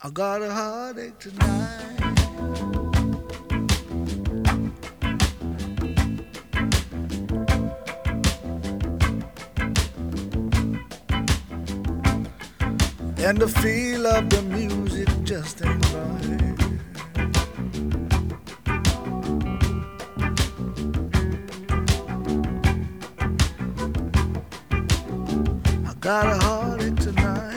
I got a heartache tonight. And the feel of the music just ain't right. I got a heartache tonight.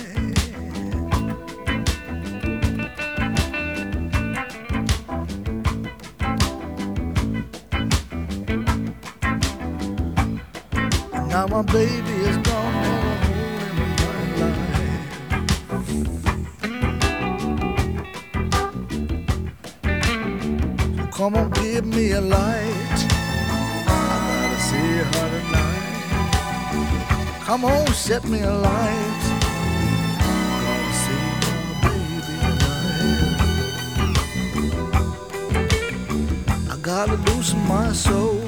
And now my baby is gone, never home in my life. So come on, give me a light. I gotta see her tonight. Come on, set me a light. Gotta see my baby tonight. I gotta loosen my soul.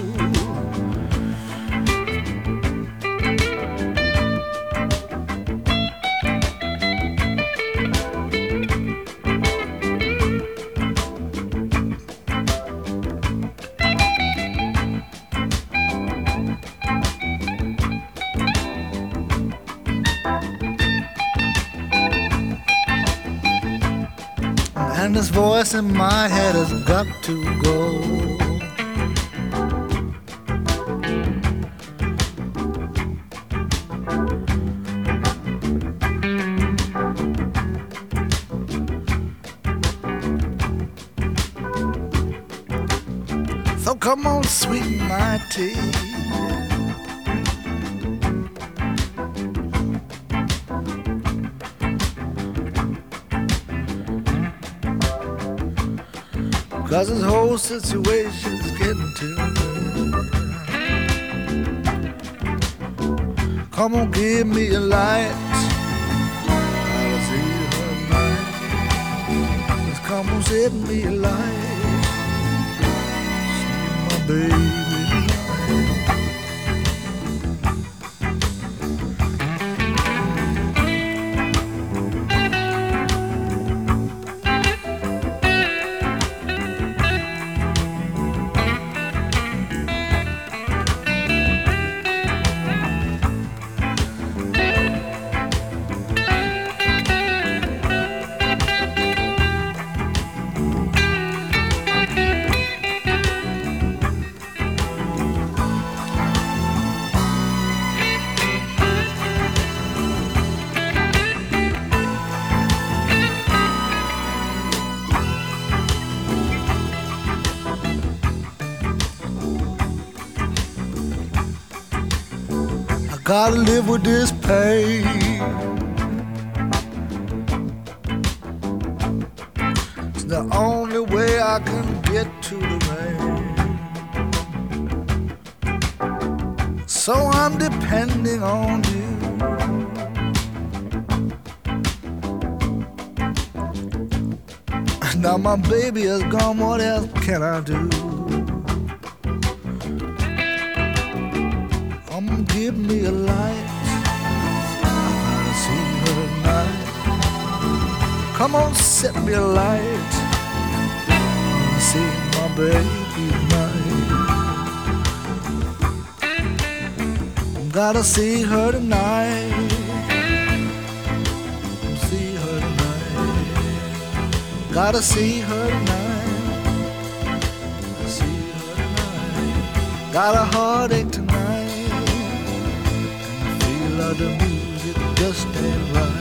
And this voice in my head has got to go. So come on, sweeten my tea. Cause this whole situation's getting to me. Come on, give me a light. Gotta see her tonight. Just come on, set me a light. See my baby tonight. Gotta live with this pain. It's the only way I can get to the rain. So I'm depending on you. Now my baby is gone, what else can I do? Give me a light. I gotta see her tonight. Come on, set me a light. I wanna see my baby tonight. Gotta see her tonight. See her tonight. Gotta see her tonight. See her tonight. Got a heartache tonight. The music just ain't right.